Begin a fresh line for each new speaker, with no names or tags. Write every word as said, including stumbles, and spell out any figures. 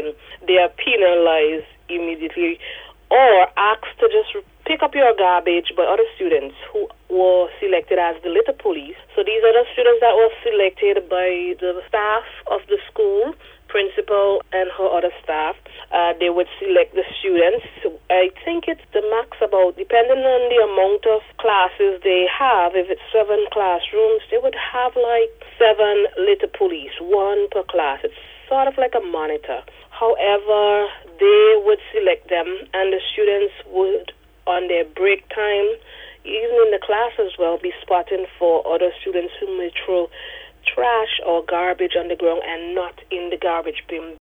then they are penalized immediately or asked to just pick up your garbage by other students who were selected as the litter police. So these are the students that were selected by the staff of the school, principal and her other staff. Uh, they would select the students. I think it's the max about, depending on the amount of classes they have, if it's seven classrooms, they would have like seven litter police, one per class. It's sort of like a monitor. However, they would select them and the students would, on their break time, even in the class as well, be spotting for other students who may throw trash or garbage on the ground and not in the garbage bin